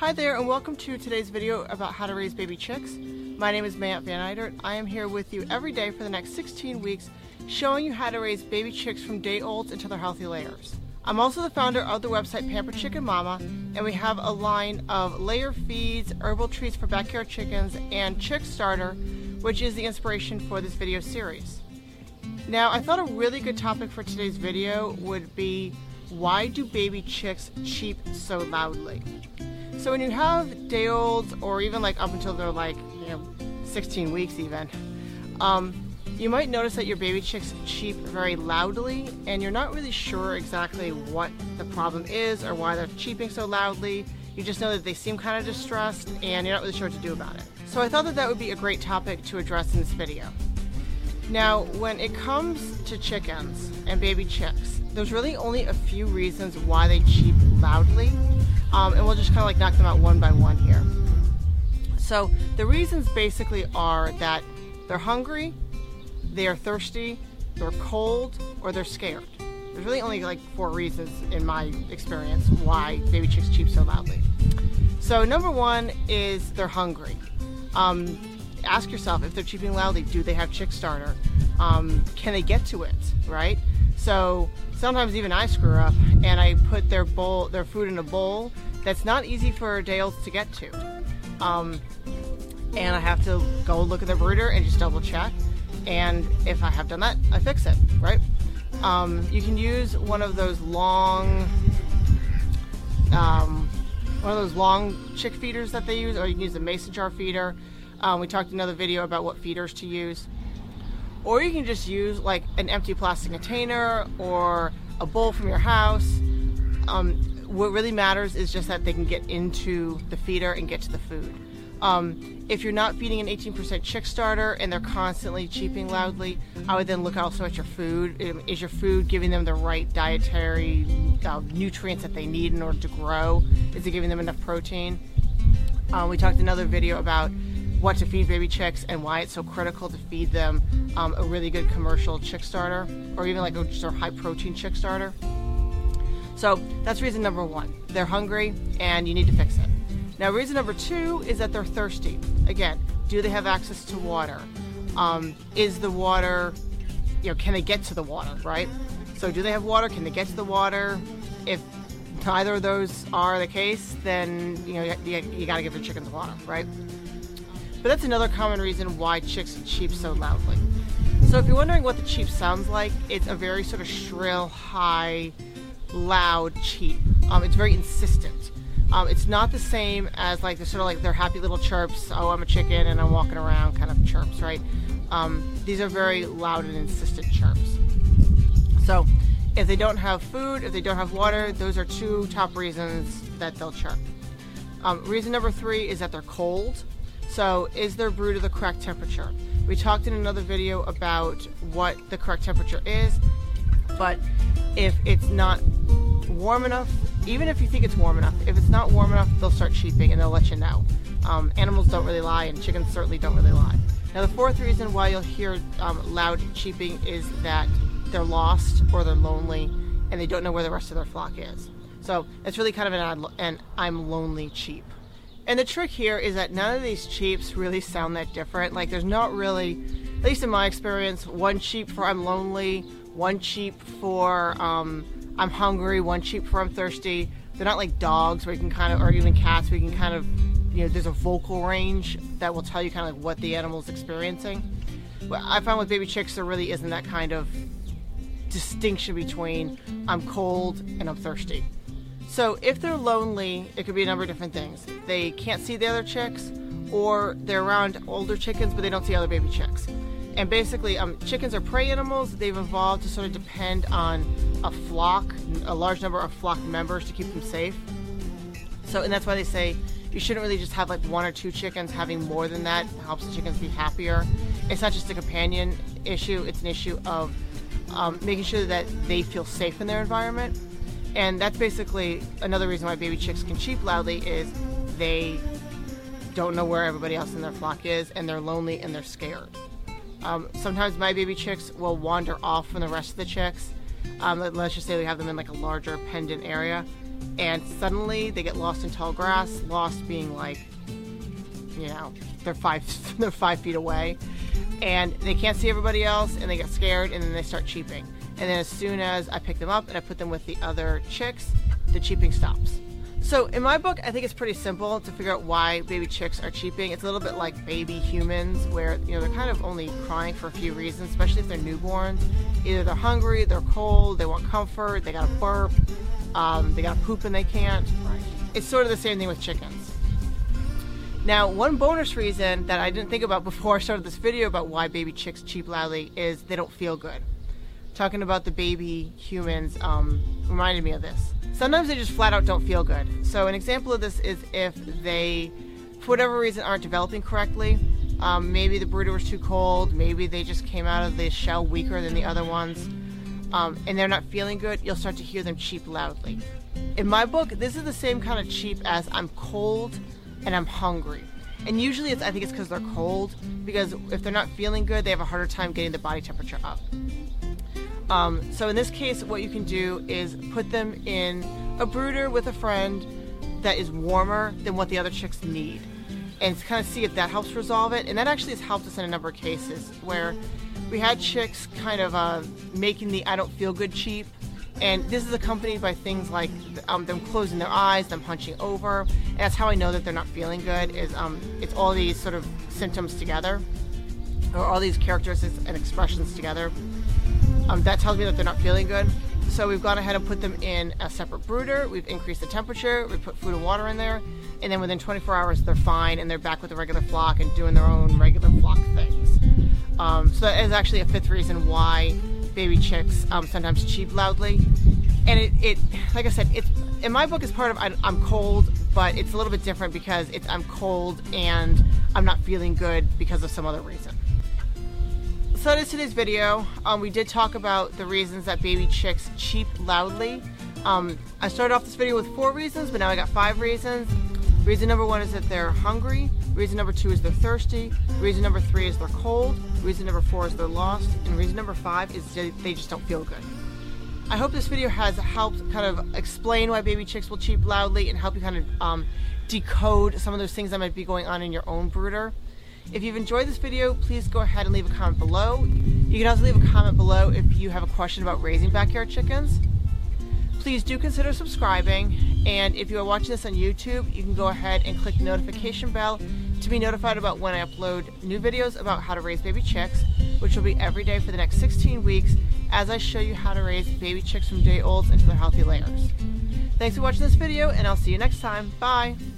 Hi there and welcome to today's video about how to raise baby chicks. My name is Mayant Van Eidert. I am here with you every day for the next 16 weeks showing you how to raise baby chicks from day olds into their healthy layers. I'm also the founder of the website Pampered Chicken Mama, and we have a line of layer feeds, herbal treats for backyard chickens, and Chick Starter, which is the inspiration for this video series. Now, I thought a really good topic for today's video would be, why do baby chicks cheep so loudly? So when you have day olds, or even like up until they're like, 16 weeks even, you might notice that your baby chicks cheep very loudly, and you're not really sure exactly what the problem is or why they're cheeping so loudly. You just know that they seem kind of distressed and you're not really sure what to do about it. So I thought that that would be a great topic to address in this video. Now, when it comes to chickens and baby chicks, there's really only a few reasons why they cheep loudly, and we'll just kind of like knock them out one by one here. So the reasons basically are that they're hungry, they are thirsty, they're cold, or they're scared. There's really only like 4 reasons in my experience why baby chicks cheep so loudly. So number 1 is they're hungry. Ask yourself, if they're cheeping loudly, do they have Chick Starter? Can they get to it, right? So sometimes even I screw up and I put their food in a bowl that's not easy for day olds to get to. And I have to go look at their brooder and just double check. And if I have done that, I fix it, right? You can use one of those long chick feeders that they use, or you can use a mason jar feeder. We talked in another video about what feeders to use. Or you can just use like an empty plastic container or a bowl from your house. What really matters is just that they can get into the feeder and get to the food. If you're not feeding an 18% Chick Starter and they're constantly cheeping loudly, I would then look also at your food. Is your food giving them the right dietary nutrients that they need in order to grow? Is it giving them enough protein? We talked in another video about what to feed baby chicks and why it's so critical to feed them a really good commercial Chick Starter, or even like just a high protein Chick Starter. So that's reason number 1. They're hungry and you need to fix it. Now reason number 2 is that they're thirsty. Again, do they have access to water? Is the water, can they get to the water, right? So do they have water? Can they get to the water? If neither of those are the case, then you gotta give your chickens water, right? But that's another common reason why chicks cheep so loudly. So if you're wondering what the cheep sounds like, it's a very sort of shrill, high, loud cheep. It's very insistent. It's not the same as like the sort of like their happy little chirps, oh I'm a chicken and I'm walking around kind of chirps, right? These are very loud and insistent chirps. So if they don't have food, if they don't have water, those are 2 top reasons that they'll chirp. Reason number 3 is that they're cold. So is their brooder the correct temperature? We talked in another video about what the correct temperature is, but if it's not warm enough, even if you think it's warm enough, if it's not warm enough, they'll start cheeping and they'll let you know. Animals don't really lie, and chickens certainly don't really lie. Now the 4th reason why you'll hear loud cheeping is that they're lost or they're lonely and they don't know where the rest of their flock is. So it's really kind of an I'm lonely cheep. And the trick here is that none of these cheeps really sound that different. Like there's not really, at least in my experience, one cheep for I'm lonely, one cheep for I'm hungry, one cheep for I'm thirsty. They're not like dogs where you can kind of, or even cats where you can kind of, there's a vocal range that will tell you kind of like what the animal's experiencing. But I found with baby chicks there really isn't that kind of distinction between I'm cold and I'm thirsty. So if they're lonely, it could be a number of different things. They can't see the other chicks, or they're around older chickens but they don't see other baby chicks. And basically, chickens are prey animals. They've evolved to sort of depend on a flock, a large number of flock members to keep them safe. So, and that's why they say you shouldn't really just have like 1 or 2 chickens. Having more than that helps the chickens be happier. It's not just a companion issue, it's an issue of making sure that they feel safe in their environment. And that's basically another reason why baby chicks can cheep loudly, is they don't know where everybody else in their flock is, and they're lonely and they're scared. Sometimes my baby chicks will wander off from the rest of the chicks. Let's just say we have them in like a larger pendant area, and suddenly they get lost in tall grass, lost being like, you know, they're 5 feet away, and they can't see everybody else, and they get scared, and then they start cheeping. And then as soon as I pick them up and I put them with the other chicks, the cheeping stops. So in my book, I think it's pretty simple to figure out why baby chicks are cheeping. It's a little bit like baby humans, where, you know, they're kind of only crying for a few reasons, especially if they're newborns. Either they're hungry, they're cold, they want comfort, they got to burp, they got to poop and they can't. It's sort of the same thing with chickens. Now, one bonus reason that I didn't think about before I started this video about why baby chicks cheep loudly is they don't feel good. Talking about the baby humans reminded me of this. Sometimes they just flat out don't feel good. So an example of this is if they, for whatever reason, aren't developing correctly. Maybe the brooder was too cold, maybe they just came out of the shell weaker than the other ones, and they're not feeling good, you'll start to hear them cheep loudly. In my book, this is the same kind of cheep as I'm cold and I'm hungry. And usually I think it's because they're cold, because if they're not feeling good, they have a harder time getting the body temperature up. So in this case, what you can do is put them in a brooder with a friend that is warmer than what the other chicks need, and kind of see if that helps resolve it. And that actually has helped us in a number of cases where we had chicks kind of making the I don't feel good cheep, and this is accompanied by things like them closing their eyes, them hunching over, and that's how I know that they're not feeling good, is it's all these sort of symptoms together, or all these characteristics and expressions together. That tells me that they're not feeling good. So we've gone ahead and put them in a separate brooder. We've increased the temperature. We put food and water in there. And then within 24 hours, they're fine and they're back with the regular flock and doing their own regular flock things. So that is actually a fifth reason why baby chicks sometimes cheep loudly. And it like I said, it's in my book, it's part of I'm cold, but it's a little bit different because it's I'm cold and I'm not feeling good because of some other reason. So that is today's video. We did talk about the reasons that baby chicks cheep loudly. I started off this video with 4 reasons, but now I got 5 reasons. Reason number 1 is that they're hungry. Reason number 2 is they're thirsty. Reason number 3 is they're cold. Reason number 4 is they're lost. And reason number 5 is they just don't feel good. I hope this video has helped kind of explain why baby chicks will cheep loudly and help you kind of decode some of those things that might be going on in your own brooder. If you've enjoyed this video, please go ahead and leave a comment below. You can also leave a comment below if you have a question about raising backyard chickens. Please do consider subscribing, and if you are watching this on YouTube, you can go ahead and click the notification bell to be notified about when I upload new videos about how to raise baby chicks, which will be every day for the next 16 weeks as I show you how to raise baby chicks from day olds into their healthy layers. Thanks for watching this video, and I'll see you next time. Bye!